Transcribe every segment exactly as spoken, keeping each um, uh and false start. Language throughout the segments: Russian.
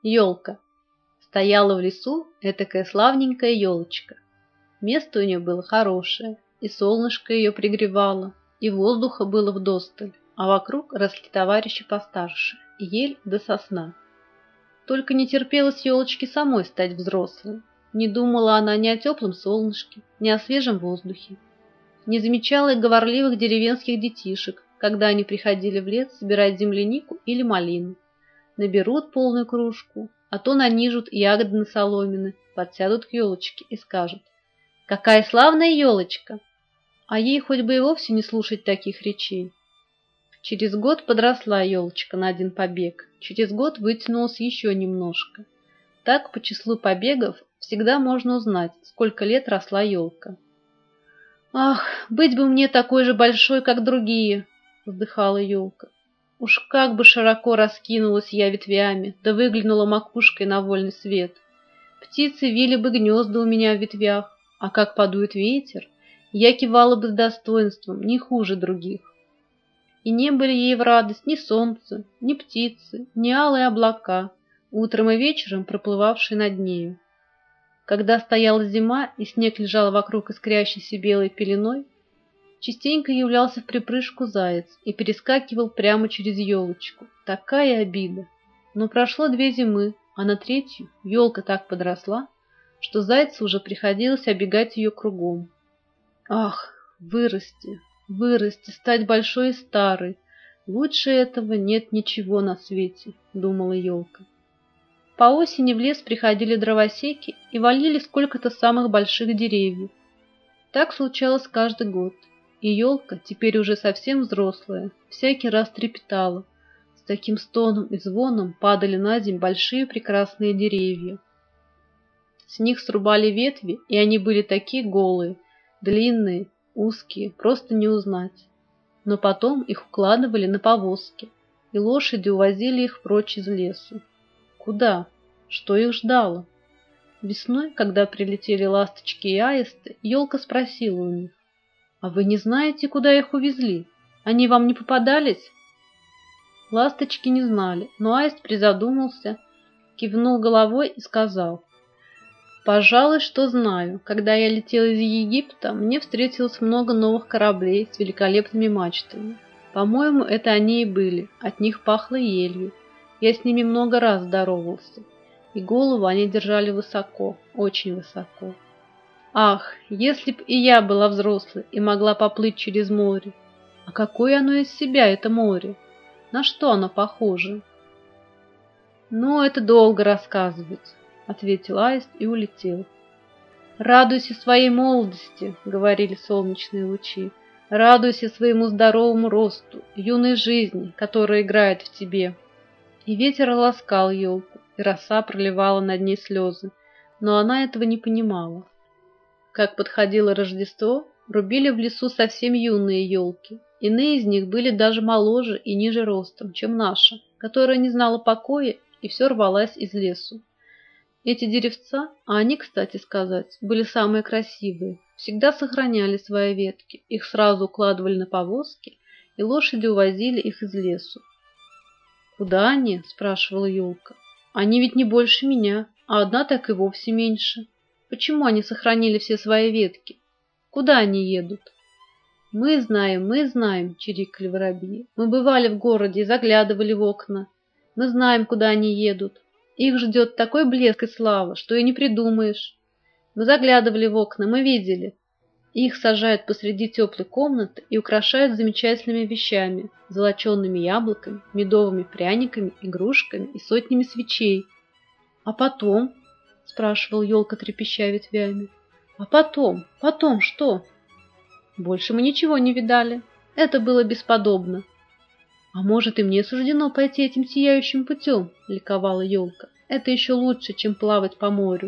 Елка. Стояла в лесу этакая славненькая елочка. Место у нее было хорошее, и солнышко ее пригревало, и воздуха было вдосталь, а вокруг росли товарищи постарше, ель да сосна. Только не терпелось елочке самой стать взрослой. Не думала она ни о теплом солнышке, ни о свежем воздухе. Не замечала и говорливых деревенских детишек, когда они приходили в лес собирать землянику или малину. Наберут полную кружку, а то нанижут ягоды на соломины, подсядут к елочке и скажут: «Какая славная елочка!» А ей хоть бы и вовсе не слушать таких речей. Через год подросла елочка на один побег, через год вытянулась еще немножко. Так по числу побегов всегда можно узнать, сколько лет росла елка. «Ах, быть бы мне такой же большой, как другие!» — вздыхала елка. «Уж как бы широко раскинулась я ветвями, да выглянула макушкой на вольный свет. Птицы вили бы гнезда у меня в ветвях, а как подует ветер, я кивала бы с достоинством, не хуже других». И не были ей в радость ни солнце, ни птицы, ни алые облака, утром и вечером проплывавшие над нею. Когда стояла зима и снег лежал вокруг искрящейся белой пеленой, частенько являлся в припрыжку заяц и перескакивал прямо через елочку. Такая обида! Но прошло две зимы, а на третью елка так подросла, что зайцу уже приходилось оббегать ее кругом. Ах, вырасти, вырасти, стать большой и старой! Лучше этого нет ничего на свете, думала елка. По осени в лес приходили дровосеки и валили сколько-то самых больших деревьев. Так случалось каждый год, и елка, теперь уже совсем взрослая, всякий раз трепетала. С таким стоном и звоном падали на землю большие прекрасные деревья. С них срубали ветви, и они были такие голые, длинные, узкие, просто не узнать. Но потом их укладывали на повозки, и лошади увозили их прочь из лесу. Куда? Что их ждало? Весной, когда прилетели ласточки и аисты, елка спросила у них: «А вы не знаете, куда их увезли? Они вам не попадались?» Ласточки не знали, но аист призадумался, кивнул головой и сказал: «Пожалуй, что знаю. Когда я летел из Египта, мне встретилось много новых кораблей с великолепными мачтами. По-моему, это они и были, от них пахло елью. Я с ними много раз здоровался, и голову они держали высоко, очень высоко. Ах, если б и я была взрослой и могла поплыть через море! А какое оно из себя, это море? На что оно похоже?» «Ну, это долго рассказывать», — ответил аист и улетел. «Радуйся своей молодости», — говорили солнечные лучи. «Радуйся своему здоровому росту, юной жизни, которая играет в тебе». И ветер ласкал елку, и роса проливала над ней слезы, но она этого не понимала. Как подходило Рождество, рубили в лесу совсем юные елки. Иные из них были даже моложе и ниже ростом, чем наша, которая не знала покоя и все рвалась из лесу. Эти деревца, а они, кстати сказать, были самые красивые, всегда сохраняли свои ветки, их сразу укладывали на повозки, и лошади увозили их из лесу. «Куда они?» – спрашивала елка. «Они ведь не больше меня, а одна так и вовсе меньше. Почему они сохранили все свои ветки? Куда они едут?» «Мы знаем, мы знаем», – чирикали воробьи. «Мы бывали в городе и заглядывали в окна. Мы знаем, куда они едут. Их ждет такой блеск и слава, что и не придумаешь. Мы заглядывали в окна, мы видели. Их сажают посреди теплой комнаты и украшают замечательными вещами, золочеными яблоками, медовыми пряниками, игрушками и сотнями свечей. А потом?» – спрашивал елка, трепеща ветвями. «А потом? Потом что?» «Больше мы ничего не видали. Это было бесподобно». «А может, и мне суждено пойти этим сияющим путем?» – ликовала елка. «Это еще лучше, чем плавать по морю.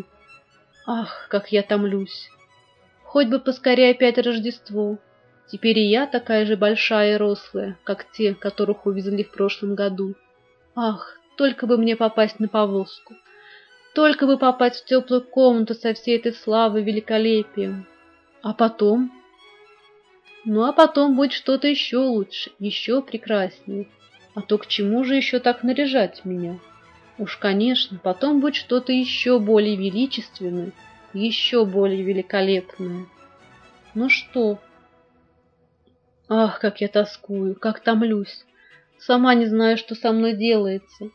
Ах, как я томлюсь! Хоть бы поскорее опять Рождество. Теперь и я такая же большая и рослая, как те, которых увезли в прошлом году. Ах, только бы мне попасть на повозку! Только бы попасть в теплую комнату со всей этой славой и великолепием! А потом?» «Ну, а потом будет что-то еще лучше, еще прекраснее. А то к чему же еще так наряжать меня?» Уж, конечно, потом будет что-то еще более величественное, еще более великолепное. Ну что? Ах, как я тоскую, как томлюсь. Сама не знаю, что со мной делается.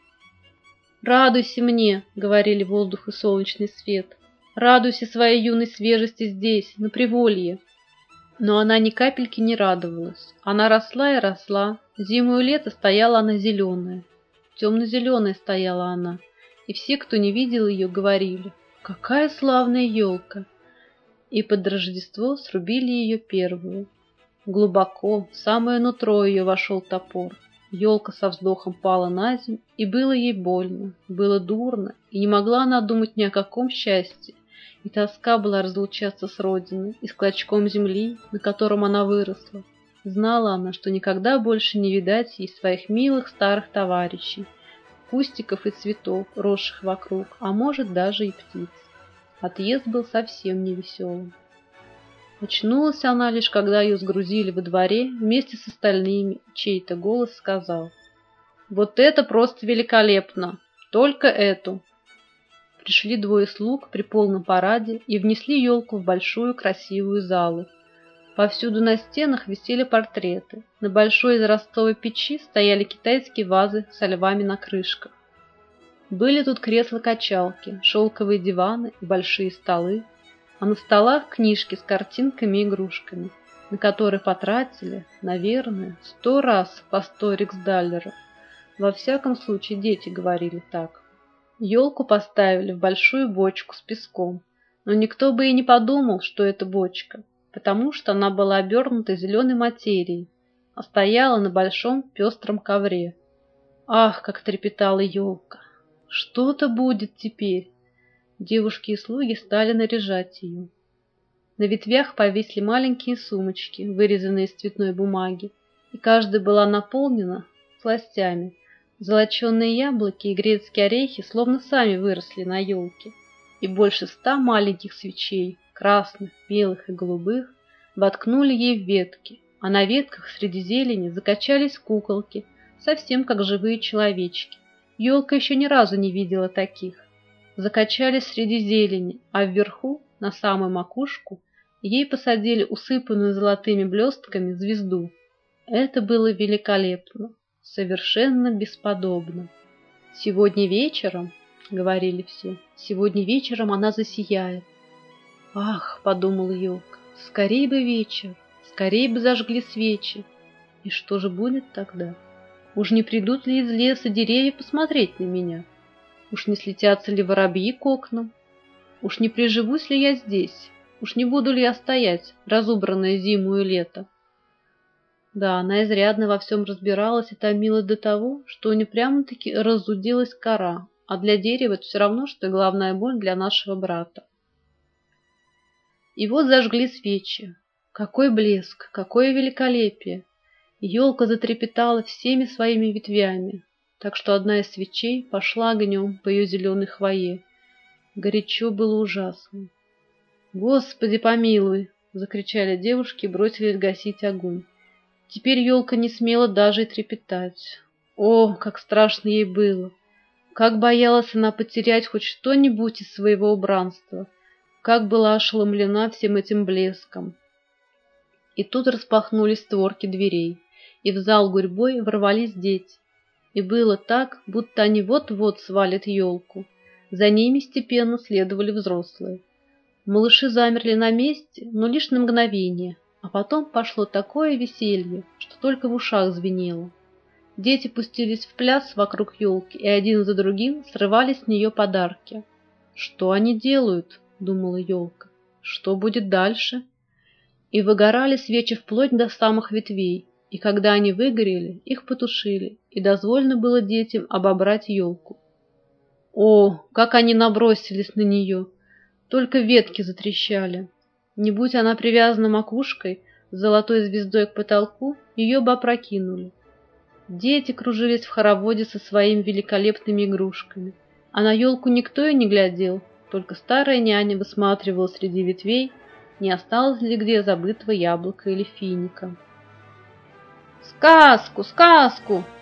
«Радуйся мне», — говорили воздух и солнечный свет. «Радуйся своей юной свежести здесь, на Приволье». Но она ни капельки не радовалась. Она росла и росла. Зиму и лето стояла она зеленая. Темно-зеленая стояла она. И все, кто не видел ее, говорили: «Какая славная елка!» И под Рождество срубили ее первую. Глубоко, в самое нутро ее вошел топор. Елка со вздохом пала на землю, и было ей больно, было дурно, и не могла она думать ни о каком счастье. И тоска была разлучаться с родиной и с клочком земли, на котором она выросла. Знала она, что никогда больше не видать ей своих милых старых товарищей, кустиков и цветов, росших вокруг, а может даже и птиц. Отъезд был совсем невеселым. Очнулась она лишь, когда ее сгрузили во дворе вместе с остальными, чей-то голос сказал: «Вот это просто великолепно! Только эту!» Пришли двое слуг при полном параде и внесли елку в большую красивую залу. Повсюду на стенах висели портреты. На большой израстовой печи стояли китайские вазы со львами на крышках. Были тут кресла-качалки, шелковые диваны и большие столы, а на столах книжки с картинками и игрушками, на которые потратили, наверное, сто раз по сто риксдаллеров. Во всяком случае, дети говорили так. Елку поставили в большую бочку с песком, но никто бы и не подумал, что это бочка, потому что она была обернута зеленой материей, а стояла на большом пестром ковре. Ах, как трепетала елка! Что-то будет теперь! Девушки и слуги стали наряжать ее. На ветвях повисли маленькие сумочки, вырезанные из цветной бумаги, и каждая была наполнена сластями. Золоченые яблоки и грецкие орехи словно сами выросли на елке, и больше ста маленьких свечей, красных, белых и голубых, воткнули ей в ветки, а на ветках среди зелени закачались куколки, совсем как живые человечки. Елка еще ни разу не видела таких. Закачались среди зелени, а вверху, на самую макушку, ей посадили усыпанную золотыми блестками звезду. Это было великолепно. Совершенно бесподобно. «Сегодня вечером, — говорили все, — сегодня вечером она засияет». «Ах, — подумала елка, — скорей бы вечер, скорей бы зажгли свечи. И что же будет тогда? Уж не придут ли из леса деревья посмотреть на меня? Уж не слетятся ли воробьи к окнам? Уж не приживусь ли я здесь? Уж не буду ли я стоять, разубранная зиму и лето?» Да, она изрядно во всем разбиралась и томилась до того, что у нее прямо-таки разудилась кора, а для дерева это все равно, что и головная боль для нашего брата. И вот зажгли свечи. Какой блеск, какое великолепие! Елка затрепетала всеми своими ветвями, так что одна из свечей пошла огнем по ее зеленой хвое. Горячо было ужасно. «Господи помилуй!» — закричали девушки и бросились гасить огонь. Теперь елка не смела даже и трепетать. О, как страшно ей было! Как боялась она потерять хоть что-нибудь из своего убранства! Как была ошеломлена всем этим блеском! И тут распахнулись створки дверей, и в зал гурьбой ворвались дети. И было так, будто они вот-вот свалят елку. За ними степенно следовали взрослые. Малыши замерли на месте, но лишь на мгновение. А потом пошло такое веселье, что только в ушах звенело. Дети пустились в пляс вокруг елки, и один за другим срывали с нее подарки. «Что они делают?» — думала елка. «Что будет дальше?» И выгорали свечи вплоть до самых ветвей, и когда они выгорели, их потушили, и дозволено было детям обобрать елку. О, как они набросились на нее! Только ветки затрещали. Не будь она привязана макушкой с золотой звездой к потолку, ее бы опрокинули. Дети кружились в хороводе со своими великолепными игрушками, а на елку никто и не глядел, только старая няня высматривала среди ветвей, не осталось ли где забытого яблока или финика. «Сказку, сказку!»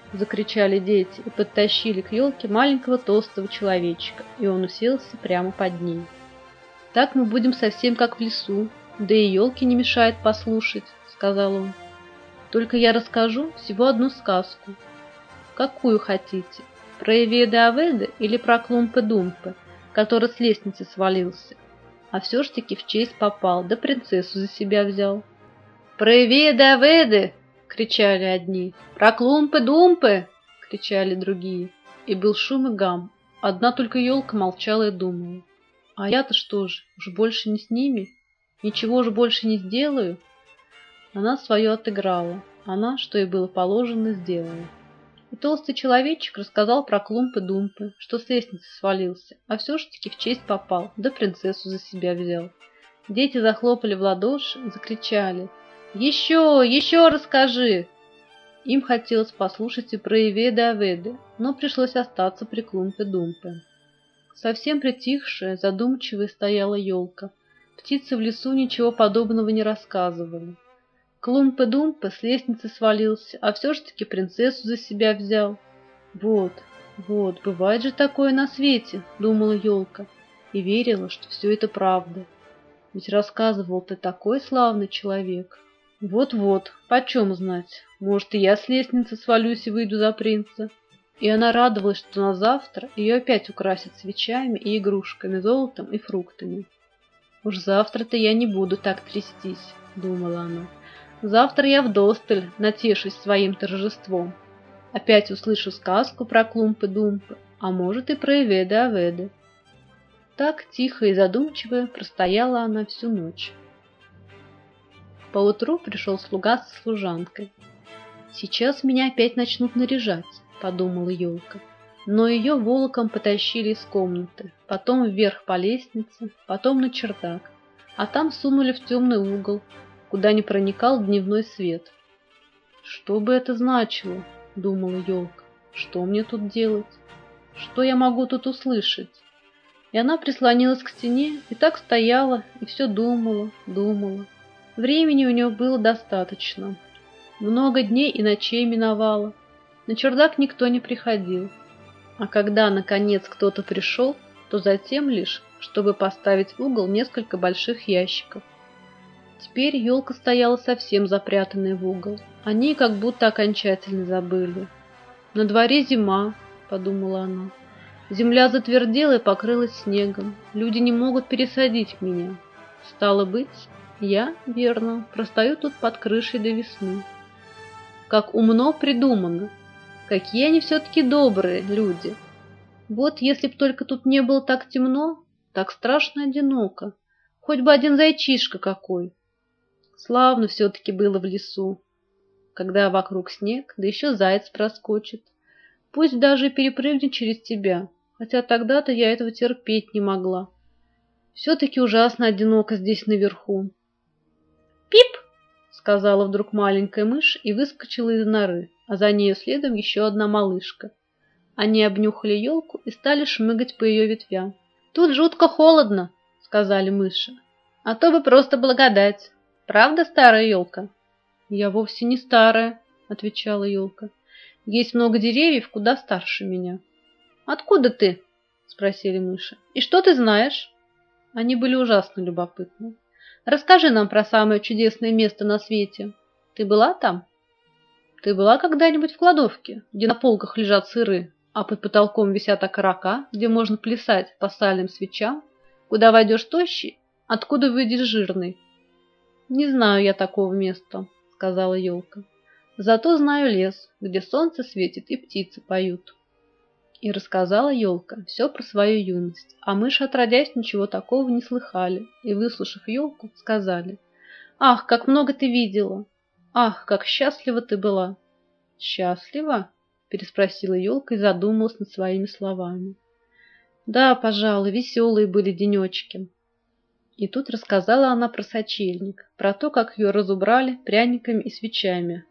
закричали дети и подтащили к елке маленького толстого человечка, и он уселся прямо под ней. «Так мы будем совсем как в лесу, да и елке не мешает послушать», — сказал он. «Только я расскажу всего одну сказку». «Какую хотите? Про Эведа-Аведа или про Клумпы-Думпы, который с лестницы свалился? А все ж таки в честь попал, да принцессу за себя взял». «Про Эведа-Аведа!» — кричали одни. «Про Клумпы-Думпы!» — кричали другие. И был шум и гам. Одна только елка молчала и думала. «А я-то что же, уж больше не с ними? Ничего уж больше не сделаю?» Она свое отыграла. Она, что и было положено, сделала. И толстый человечек рассказал про Клумпы-Думпы, что с лестницы свалился, а все ж таки в честь попал, да принцессу за себя взял. Дети захлопали в ладоши, закричали: «Еще, еще расскажи!» Им хотелось послушать и про Эведа-Аведа, но пришлось остаться при Клумпе-Думпе. Совсем притихшая, задумчивая стояла елка. Птицы в лесу ничего подобного не рассказывали. Клумпе-Думпе с лестницы свалился, а все ж таки принцессу за себя взял. «Вот, вот, бывает же такое на свете», — думала елка, и верила, что все это правда. Ведь рассказывал ты такой славный человек. Вот-вот, почем знать, может, и я с лестницы свалюсь и выйду за принца. И она радовалась, что на завтра ее опять украсят свечами и игрушками, золотом и фруктами. «Уж завтра-то я не буду так трястись», — думала она. «Завтра я вдосталь натешусь своим торжеством. Опять услышу сказку про Клумпы-Думпы, а может и про Эведа-Аведа». Так тихо и задумчиво простояла она всю ночь. Поутру пришел слуга со служанкой. «Сейчас меня опять начнут наряжать», — подумала елка. Но ее волоком потащили из комнаты, потом вверх по лестнице, потом на чердак, а там сунули в темный угол, куда не проникал дневной свет. «Что бы это значило?» — думала елка. «Что мне тут делать? Что я могу тут услышать?» И она прислонилась к стене и так стояла, и все думала, думала. Времени у нее было достаточно. Много дней и ночей миновало. На чердак никто не приходил. А когда, наконец, кто-то пришел, то затем лишь, чтобы поставить в угол несколько больших ящиков. Теперь елка стояла совсем запрятанной в угол. Они как будто окончательно забыли. «На дворе зима», — подумала она. «Земля затвердела и покрылась снегом. Люди не могут пересадить меня. Стало быть, я, верно, простою тут под крышей до весны. Как умно придумано! Какие они все-таки добрые люди! Вот если б только тут не было так темно, так страшно одиноко, хоть бы один зайчишка какой. Славно все-таки было в лесу, когда вокруг снег, да еще заяц проскочит. Пусть даже и перепрыгнет через тебя, хотя тогда-то я этого терпеть не могла. Все-таки ужасно одиноко здесь наверху». «Пип!» — сказала вдруг маленькая мышь и выскочила из норы, а за нею следом еще одна малышка. Они обнюхали елку и стали шмыгать по ее ветвям. «Тут жутко холодно», — сказали мыши. «А то бы просто благодать. Правда, старая елка?» «Я вовсе не старая», — отвечала елка. «Есть много деревьев куда старше меня». «Откуда ты?» — спросили мыши. «И что ты знаешь?» Они были ужасно любопытны. «Расскажи нам про самое чудесное место на свете. Ты была там? Ты была когда-нибудь в кладовке, где на полках лежат сыры, а под потолком висят окорока, где можно плясать по сальным свечам, куда войдешь тощий, откуда выйдешь жирный?» «Не знаю я такого места», — сказала елка. «Зато знаю лес, где солнце светит и птицы поют». И рассказала елка все про свою юность, а мыши, отродясь, ничего такого не слыхали, и, выслушав елку, сказали: «Ах, как много ты видела! Ах, как счастлива ты была!» «Счастлива?» — переспросила елка и задумалась над своими словами. «Да, пожалуй, веселые были денечки». И тут рассказала она про сочельник, про то, как ее разубрали пряниками и свечами.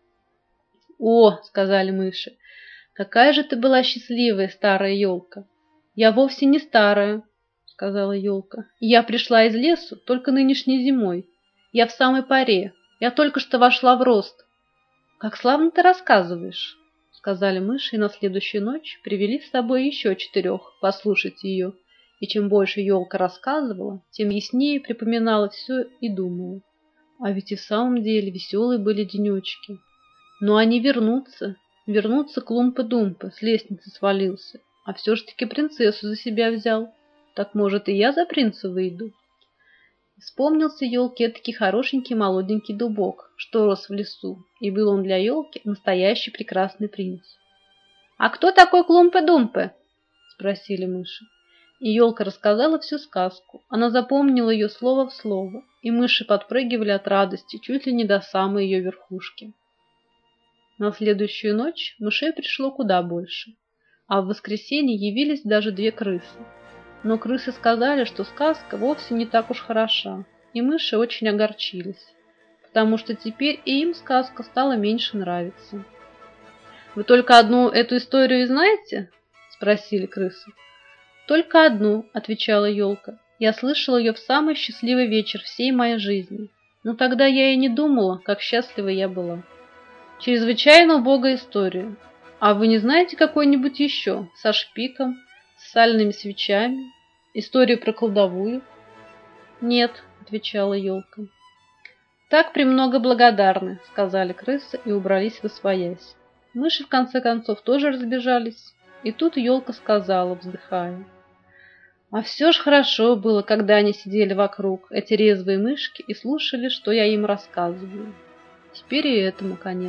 «О, — сказали мыши, — какая же ты была счастливая, старая елка!» «Я вовсе не старая, — сказала елка. — Я пришла из лесу только нынешней зимой. Я в самой поре, я только что вошла в рост». «Как славно ты рассказываешь, — сказали мыши, и на следующую ночь привели с собой еще четырех послушать ее. И чем больше елка рассказывала, тем яснее припоминала все и думала. А ведь и в самом деле веселые были денечки. Но они вернутся, вернутся Клумпы-Думпы, с лестницы свалился, а все ж таки принцессу за себя взял. Так, может, и я за принца выйду? Вспомнился елке таки хорошенький молоденький дубок, что рос в лесу, и был он для елки настоящий прекрасный принц. «А кто такой Клумпы-Думпы?» — спросили мыши. И елка рассказала всю сказку. Она запомнила ее слово в слово, и мыши подпрыгивали от радости чуть ли не до самой ее верхушки. На следующую ночь мышей пришло куда больше, а в воскресенье явились даже две крысы. Но крысы сказали, что сказка вовсе не так уж хороша, и мыши очень огорчились, потому что теперь и им сказка стала меньше нравиться. «Вы только одну эту историю и знаете?» — спросили крысы. «Только одну», — отвечала елка. «Я слышала ее в самый счастливый вечер всей моей жизни. Но тогда я и не думала, как счастлива я была. Чрезвычайно убогая история. А вы не знаете какой-нибудь еще, со шпиком, с сальными свечами, историю про колдовую?» «Нет», — отвечала елка. «Так премного благодарны», — сказали крысы и убрались восвоясь. Мыши в конце концов тоже разбежались, и тут елка сказала, вздыхая: «А все ж хорошо было, когда они сидели вокруг, эти резвые мышки, и слушали, что я им рассказываю. Теперь и этому конец.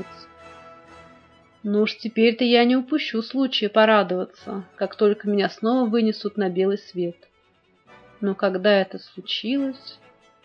Ну уж теперь-то я не упущу случая порадоваться, как только меня снова вынесут на белый свет». Но когда это случилось...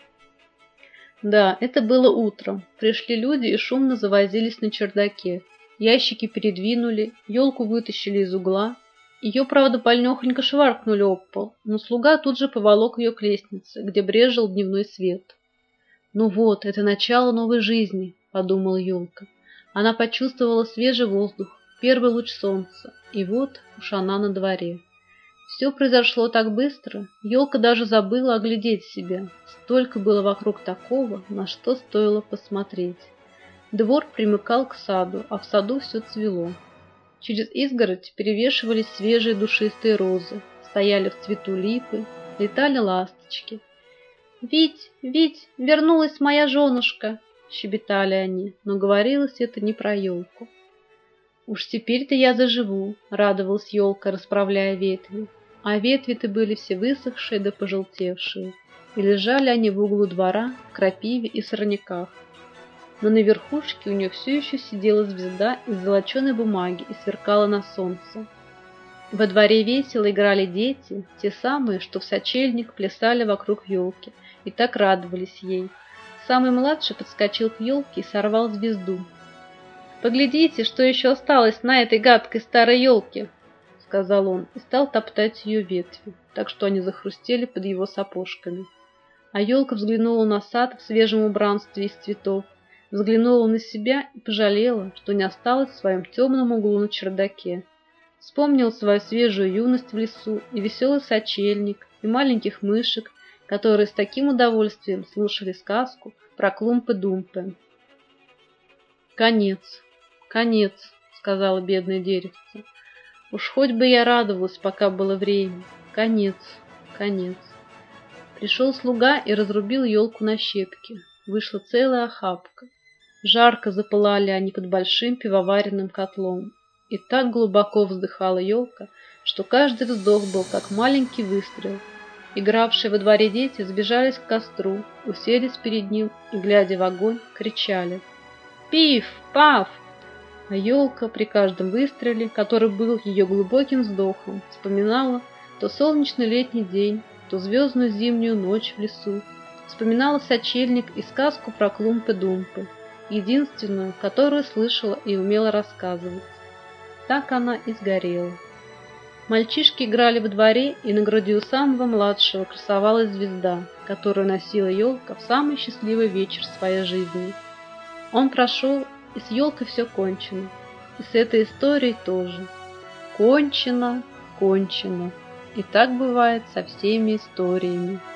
Да, это было утром. Пришли люди и шумно завозились на чердаке. Ящики передвинули, елку вытащили из угла. Ее, правда, больнехонько шваркнули об пол, но слуга тут же поволок ее к лестнице, где брезжил дневной свет. «Ну вот, это начало новой жизни», — подумала елка. Она почувствовала свежий воздух, первый луч солнца, и вот уж она на дворе. Все произошло так быстро, елка даже забыла оглядеть себя. Столько было вокруг такого, на что стоило посмотреть. Двор примыкал к саду, а в саду все цвело. Через изгородь перевешивались свежие душистые розы, стояли в цвету липы, летали ласточки. «Вить, Вить, вернулась моя женушка!» — щебетали они, но говорилось это не про елку. «Уж теперь-то я заживу», — радовалась елка, расправляя ветви. А ветви-то были все высохшие да пожелтевшие, и лежали они в углу двора в крапиве и сорняках. Но на верхушке у нее все еще сидела звезда из золоченой бумаги и сверкала на солнце. Во дворе весело играли дети, те самые, что в сочельник плясали вокруг елки, и так радовались ей. Самый младший подскочил к елке и сорвал звезду. «Поглядите, что еще осталось на этой гадкой старой елке!» — сказал он, и стал топтать ее ветви, так что они захрустели под его сапожками. А елка взглянула на сад в свежем убранстве из цветов, взглянула на себя и пожалела, что не осталась в своем темном углу на чердаке. Вспомнил свою свежую юность в лесу, и веселый сочельник, и маленьких мышек, которые с таким удовольствием слушали сказку про Клумпы-Думпы. «Конец, конец», — сказала бедное деревце. «Уж хоть бы я радовалась, пока было время. Конец, конец». Пришел слуга и разрубил елку на щепки. Вышла целая охапка. Жарко запылали они под большим пивоваренным котлом. И так глубоко вздыхала елка, что каждый вздох был как маленький выстрел. Игравшие во дворе дети сбежались к костру, уселись перед ним и, глядя в огонь, кричали: «Пиф! Паф!» А елка при каждом выстреле, который был ее глубоким вздохом, вспоминала то солнечный летний день, то звездную зимнюю ночь в лесу, вспоминала сочельник и сказку про Клумпы-Думпы, единственную, которую слышала и умела рассказывать. Так она и сгорела. Мальчишки играли во дворе, и на груди у самого младшего красовалась звезда, которую носила елка в самый счастливый вечер своей жизни. Он прошел, и с елкой все кончено, и с этой историей тоже. Кончено, кончено. И так бывает со всеми историями.